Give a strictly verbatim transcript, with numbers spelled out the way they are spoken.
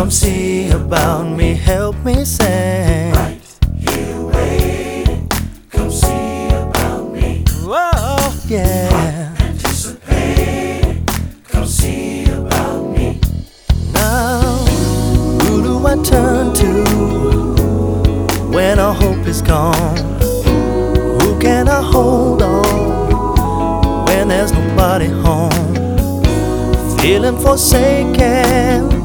Come see about me, help me sing. Right here waiting, come see about me. Whoa, yeah. Anticipating, come see about me. Now, who do I turn to when our hope is gone? Who can I hold on when there's nobody home? Feeling forsaken,